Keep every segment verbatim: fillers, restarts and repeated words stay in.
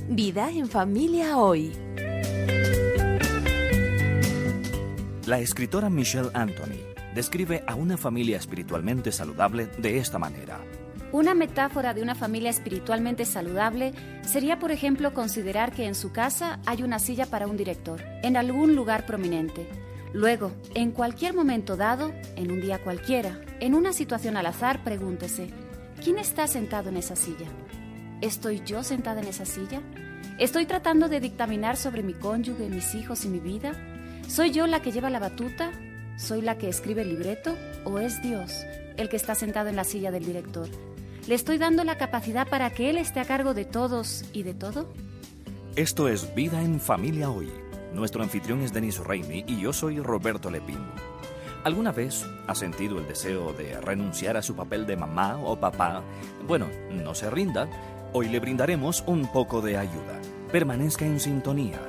Vida en Familia Hoy. La escritora Michelle Anthony describe a una familia espiritualmente saludable de esta manera. Una metáfora de una familia espiritualmente saludable sería, por ejemplo, considerar que en su casa hay una silla para un director, en algún lugar prominente. Luego, en cualquier momento dado, en un día cualquiera, en una situación al azar, pregúntese, ¿quién está sentado en esa silla? ¿Estoy yo sentada en esa silla? ¿Estoy tratando de dictaminar sobre mi cónyuge, mis hijos y mi vida? ¿Soy yo la que lleva la batuta? ¿Soy la que escribe el libreto? ¿O es Dios el que está sentado en la silla del director? ¿Le estoy dando la capacidad para que Él esté a cargo de todos y de todo? Esto es Vida en Familia Hoy. Nuestro anfitrión es Denis Raimi y yo soy Roberto Lepín. ¿Alguna vez ha sentido el deseo de renunciar a su papel de mamá o papá? Bueno, no se rinda. Hoy le brindaremos un poco de ayuda. Permanezca en sintonía.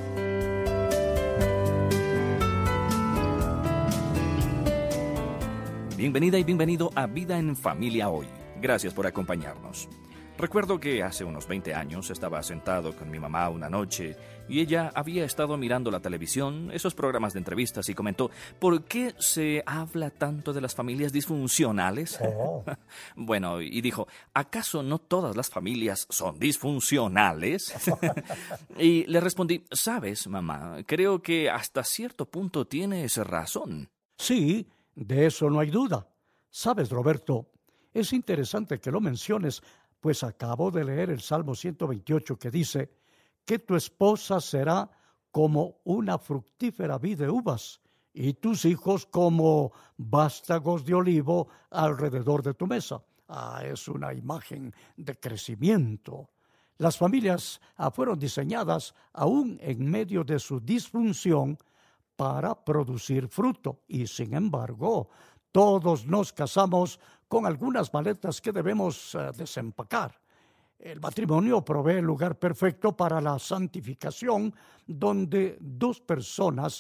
Bienvenida y bienvenido a Vida en Familia Hoy. Gracias por acompañarnos. Recuerdo que hace unos veinte años estaba sentado con mi mamá una noche y ella había estado mirando la televisión, esos programas de entrevistas, y comentó, ¿por qué se habla tanto de las familias disfuncionales? Oh. Bueno, y dijo, ¿acaso no todas las familias son disfuncionales? Y le respondí, ¿sabes, mamá? Creo que hasta cierto punto tienes razón. Sí, de eso no hay duda. Sabes, Roberto, es interesante que lo menciones, pues acabo de leer el Salmo ciento veintiocho que dice que tu esposa será como una fructífera vid de uvas y tus hijos como vástagos de olivo alrededor de tu mesa. Ah, es una imagen de crecimiento. Las familias ah, fueron diseñadas aún en medio de su disfunción para producir fruto y, sin embargo, todos nos casamos con algunas maletas que debemos uh, desempacar. El matrimonio provee el lugar perfecto para la santificación, donde dos personas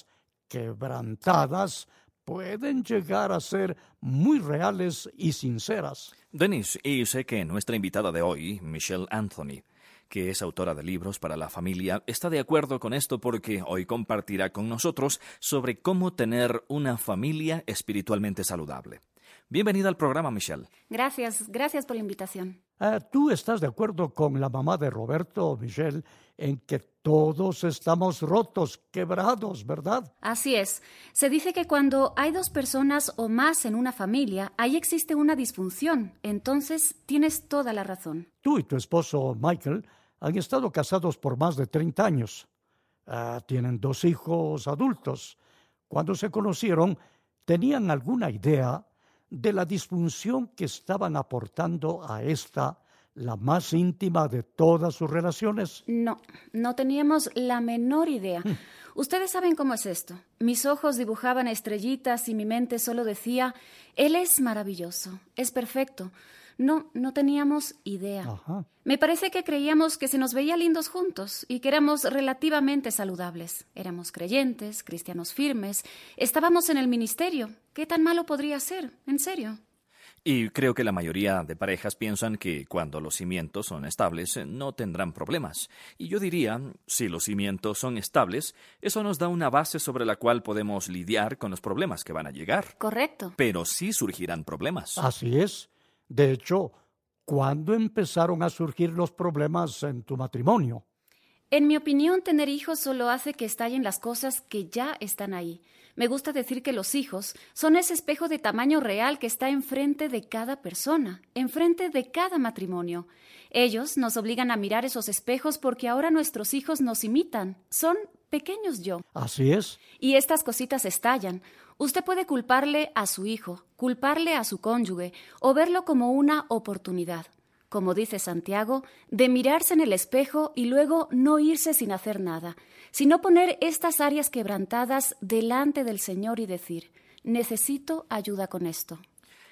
quebrantadas pueden llegar a ser muy reales y sinceras. Denis, y sé que nuestra invitada de hoy, Michelle Anthony, que es autora de libros para la familia, está de acuerdo con esto porque hoy compartirá con nosotros sobre cómo tener una familia espiritualmente saludable. Bienvenida al programa, Michelle. Gracias, gracias por la invitación. Uh, ¿Tú estás de acuerdo con la mamá de Roberto, Michelle, en que todos estamos rotos, quebrados, verdad? Así es. Se dice que cuando hay dos personas o más en una familia, ahí existe una disfunción. Entonces, tienes toda la razón. Tú y tu esposo, Michael, han estado casados por más de treinta años. Uh, tienen dos hijos adultos. Cuando se conocieron, ¿tenían alguna idea de la disfunción que estaban aportando a esta, la más íntima de todas sus relaciones? No, no teníamos la menor idea. Mm. Ustedes saben cómo es esto. Mis ojos dibujaban estrellitas y mi mente solo decía, él es maravilloso, es perfecto. No, no teníamos idea. Ajá. Me parece que creíamos que se nos veía lindos juntos y que éramos relativamente saludables. Éramos creyentes, cristianos firmes, estábamos en el ministerio. ¿Qué tan malo podría ser? ¿En serio? Y creo que la mayoría de parejas piensan que cuando los cimientos son estables no tendrán problemas. Y yo diría, si los cimientos son estables, eso nos da una base sobre la cual podemos lidiar con los problemas que van a llegar. Correcto. Pero sí surgirán problemas. Así es. De hecho, ¿cuándo empezaron a surgir los problemas en tu matrimonio? En mi opinión, tener hijos solo hace que estallen las cosas que ya están ahí. Me gusta decir que los hijos son ese espejo de tamaño real que está enfrente de cada persona, enfrente de cada matrimonio. Ellos nos obligan a mirar esos espejos porque ahora nuestros hijos nos imitan. Son pequeños yo. Así es. Y estas cositas estallan. Usted puede culparle a su hijo, culparle a su cónyuge o verlo como una oportunidad, como dice Santiago, de mirarse en el espejo y luego no irse sin hacer nada, sino poner estas áreas quebrantadas delante del Señor y decir, necesito ayuda con esto.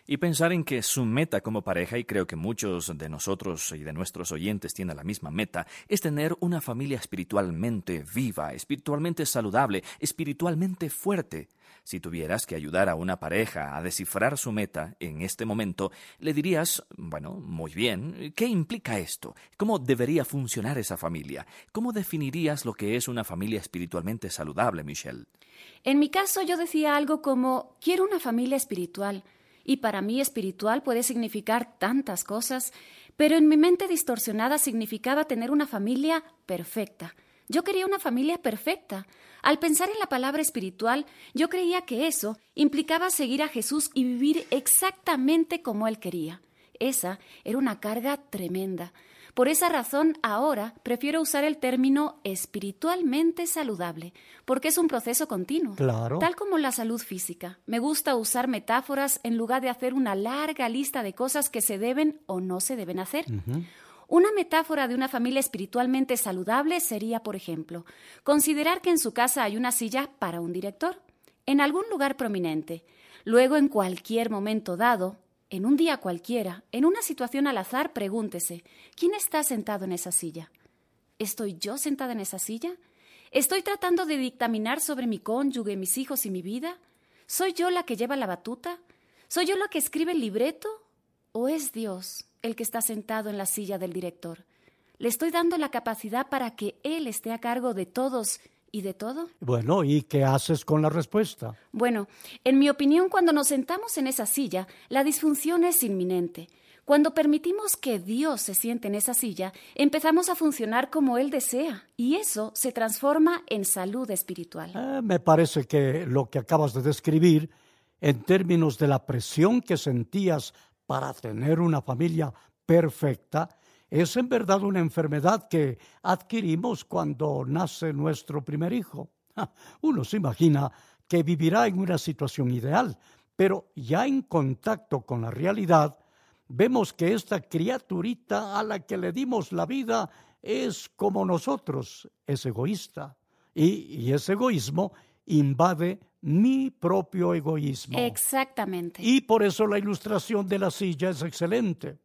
Y pensar en que su meta como pareja, y creo que muchos de nosotros y de nuestros oyentes tienen la misma meta, es tener una familia espiritualmente viva, espiritualmente saludable, espiritualmente fuerte. Si tuvieras que ayudar a una pareja a descifrar su meta en este momento, le dirías, bueno, muy bien, ¿qué implica esto? ¿Cómo debería funcionar esa familia? ¿Cómo definirías lo que es una familia espiritualmente saludable, Michelle? En mi caso yo decía algo como, quiero una familia espiritual. Y para mí espiritual puede significar tantas cosas, pero en mi mente distorsionada significaba tener una familia perfecta. Yo quería una familia perfecta. Al pensar en la palabra espiritual, yo creía que eso implicaba seguir a Jesús y vivir exactamente como Él quería. Esa era una carga tremenda. Por esa razón, ahora prefiero usar el término espiritualmente saludable, porque es un proceso continuo. Claro. Tal como la salud física. Me gusta usar metáforas en lugar de hacer una larga lista de cosas que se deben o no se deben hacer. Uh-huh. Una metáfora de una familia espiritualmente saludable sería, por ejemplo, considerar que en su casa hay una silla para un director, en algún lugar prominente. Luego, en cualquier momento dado, en un día cualquiera, en una situación al azar, pregúntese, ¿quién está sentado en esa silla? ¿Estoy yo sentada en esa silla? ¿Estoy tratando de dictaminar sobre mi cónyuge, mis hijos y mi vida? ¿Soy yo la que lleva la batuta? ¿Soy yo la que escribe el libreto? ¿O es Dios el que está sentado en la silla del director? ¿Le estoy dando la capacidad para que Él esté a cargo de todos y de todo? Bueno, ¿y qué haces con la respuesta? Bueno, en mi opinión, cuando nos sentamos en esa silla, la disfunción es inminente. Cuando permitimos que Dios se siente en esa silla, empezamos a funcionar como Él desea, y eso se transforma en salud espiritual. Eh, me parece que lo que acabas de describir, en términos de la presión que sentías para tener una familia perfecta, es en verdad una enfermedad que adquirimos cuando nace nuestro primer hijo. Uno se imagina que vivirá en una situación ideal, pero ya en contacto con la realidad, vemos que esta criaturita a la que le dimos la vida es como nosotros, es egoísta. Y, y ese egoísmo invade mi propio egoísmo. Exactamente. Y por eso la ilustración de la silla es excelente.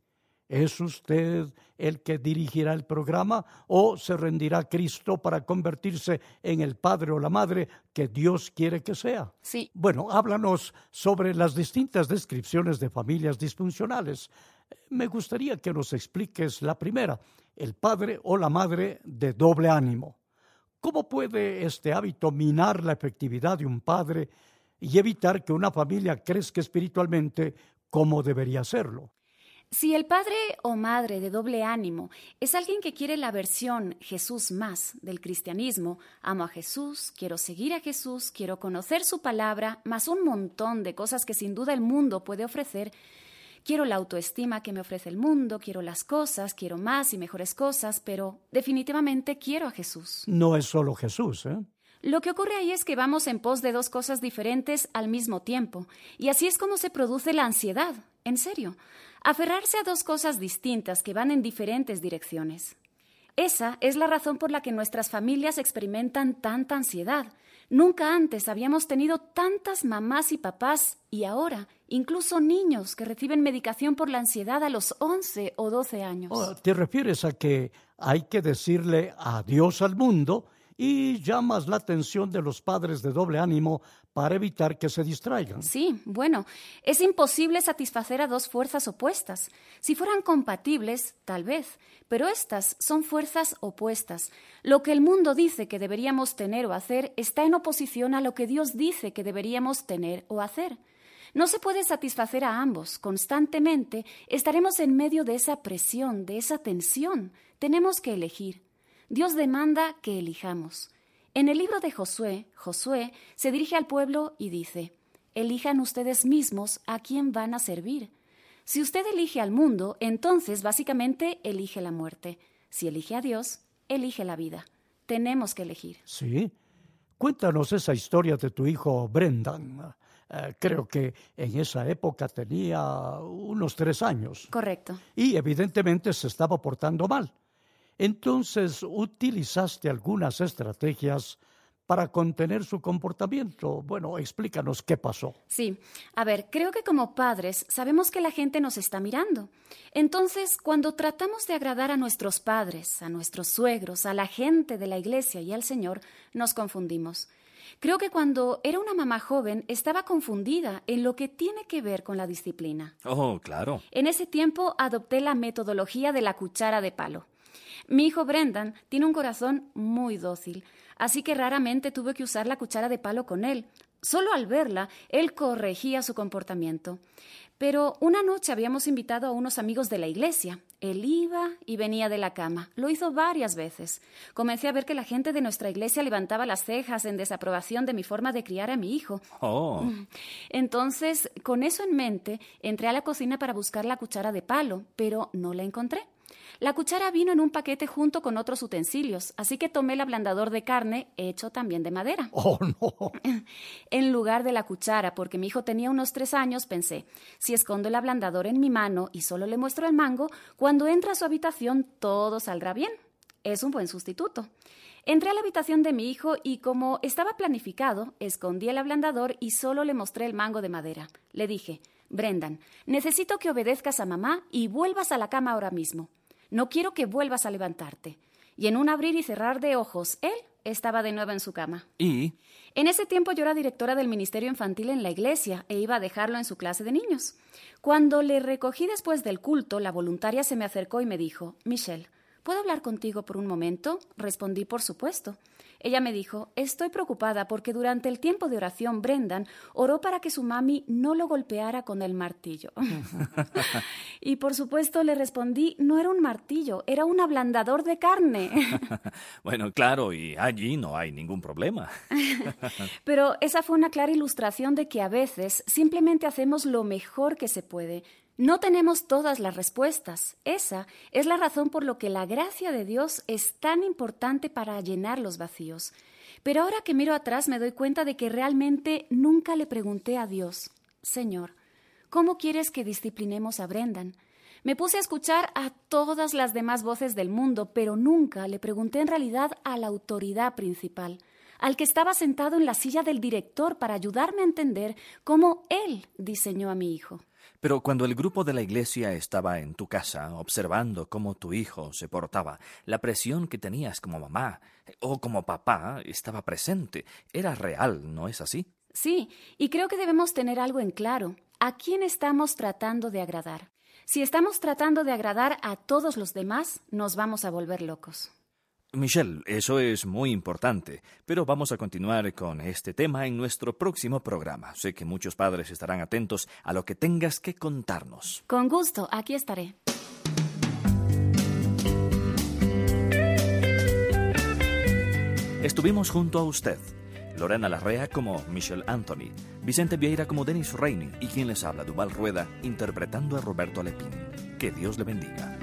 ¿Es usted el que dirigirá el programa o se rendirá a Cristo para convertirse en el padre o la madre que Dios quiere que sea? Sí. Bueno, háblanos sobre las distintas descripciones de familias disfuncionales. Me gustaría que nos expliques la primera, el padre o la madre de doble ánimo. ¿Cómo puede este hábito minar la efectividad de un padre y evitar que una familia crezca espiritualmente como debería serlo? Si el padre o madre de doble ánimo es alguien que quiere la versión Jesús más del cristianismo, amo a Jesús, quiero seguir a Jesús, quiero conocer su palabra, más un montón de cosas que sin duda el mundo puede ofrecer, quiero la autoestima que me ofrece el mundo, quiero las cosas, quiero más y mejores cosas, pero definitivamente quiero a Jesús. No es solo Jesús, ¿eh? Lo que ocurre ahí es que vamos en pos de dos cosas diferentes al mismo tiempo, y así es como se produce la ansiedad, en serio. Aferrarse a dos cosas distintas que van en diferentes direcciones. Esa es la razón por la que nuestras familias experimentan tanta ansiedad. Nunca antes habíamos tenido tantas mamás y papás, y ahora incluso niños que reciben medicación por la ansiedad a los once o doce años. Oh, ¿te refieres a que hay que decirle adiós al mundo y llamas la atención de los padres de doble ánimo para evitar que se distraigan? Sí, bueno, es imposible satisfacer a dos fuerzas opuestas. Si fueran compatibles, tal vez, pero estas son fuerzas opuestas. Lo que el mundo dice que deberíamos tener o hacer está en oposición a lo que Dios dice que deberíamos tener o hacer. No se puede satisfacer a ambos. Constantemente estaremos en medio de esa presión, de esa tensión. Tenemos que elegir. Dios demanda que elijamos. En el libro de Josué, Josué se dirige al pueblo y dice, elijan ustedes mismos a quién van a servir. Si usted elige al mundo, entonces básicamente elige la muerte. Si elige a Dios, elige la vida. Tenemos que elegir. Sí. Cuéntanos esa historia de tu hijo Brendan. Uh, creo que en esa época tenía unos tres años. Correcto. Y evidentemente se estaba portando mal. Entonces, ¿utilizaste algunas estrategias para contener su comportamiento. Bueno, explícanos qué pasó. Sí, a ver, creo que como padres sabemos que la gente nos está mirando. Entonces, cuando tratamos de agradar a nuestros padres, a nuestros suegros, a la gente de la iglesia y al Señor, nos confundimos. Creo que cuando era una mamá joven estaba confundida en lo que tiene que ver con la disciplina. Oh, claro. En ese tiempo adopté la metodología de la cuchara de palo. Mi hijo Brendan tiene un corazón muy dócil, así que raramente tuve que usar la cuchara de palo con él. Solo al verla, él corregía su comportamiento. Pero una noche habíamos invitado a unos amigos de la iglesia. Él iba y venía de la cama. Lo hizo varias veces. Comencé a ver que la gente de nuestra iglesia levantaba las cejas en desaprobación de mi forma de criar a mi hijo. Oh. Entonces, con eso en mente, entré a la cocina para buscar la cuchara de palo, pero no la encontré. La cuchara vino en un paquete junto con otros utensilios, así que tomé el ablandador de carne, hecho también de madera. ¡Oh, no! En lugar de la cuchara, porque mi hijo tenía unos tres años, pensé, si escondo el ablandador en mi mano y solo le muestro el mango, cuando entre a su habitación todo saldrá bien. Es un buen sustituto. Entré a la habitación de mi hijo y, como estaba planificado, escondí el ablandador y solo le mostré el mango de madera. Le dije, Brendan, necesito que obedezcas a mamá y vuelvas a la cama ahora mismo. No quiero que vuelvas a levantarte. Y en un abrir y cerrar de ojos, él estaba de nuevo en su cama. ¿Y? En ese tiempo yo era directora del ministerio infantil en la iglesia e iba a dejarlo en su clase de niños. Cuando le recogí después del culto, la voluntaria se me acercó y me dijo, Michelle, ¿puedo hablar contigo por un momento? Respondí, por supuesto. Ella me dijo, estoy preocupada porque durante el tiempo de oración Brendan oró para que su mami no lo golpeara con el martillo. Y por supuesto le respondí, no era un martillo, era un ablandador de carne. Bueno, claro, y allí no hay ningún problema. Pero esa fue una clara ilustración de que a veces simplemente hacemos lo mejor que se puede. No tenemos todas las respuestas. Esa es la razón por la que la gracia de Dios es tan importante para llenar los vacíos. Pero ahora que miro atrás me doy cuenta de que realmente nunca le pregunté a Dios, Señor, ¿cómo quieres que disciplinemos a Brendan? Me puse a escuchar a todas las demás voces del mundo, pero nunca le pregunté en realidad a la autoridad principal, al que estaba sentado en la silla del director para ayudarme a entender cómo él diseñó a mi hijo. Pero cuando el grupo de la iglesia estaba en tu casa observando cómo tu hijo se portaba, la presión que tenías como mamá o como papá estaba presente. Era real, ¿no es así? Sí, y creo que debemos tener algo en claro. ¿A quién estamos tratando de agradar? Si estamos tratando de agradar a todos los demás, nos vamos a volver locos. Michelle, eso es muy importante, pero vamos a continuar con este tema en nuestro próximo programa. Sé que muchos padres estarán atentos a lo que tengas que contarnos. Con gusto, aquí estaré. Estuvimos junto a usted, Lorena Larrea como Michelle Anthony, Vicente Vieira como Dennis Rainey y quien les habla, Duval Rueda, interpretando a Roberto Alepín. Que Dios le bendiga.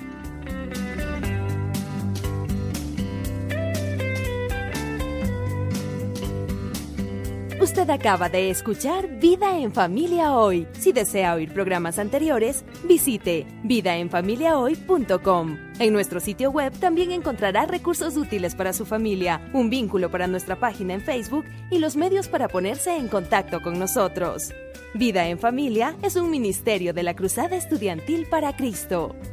Usted acaba de escuchar Vida en Familia Hoy. Si desea oír programas anteriores, visite vida en familia hoy punto com. En nuestro sitio web también encontrará recursos útiles para su familia, un vínculo para nuestra página en Facebook y los medios para ponerse en contacto con nosotros. Vida en Familia es un ministerio de la Cruzada Estudiantil para Cristo.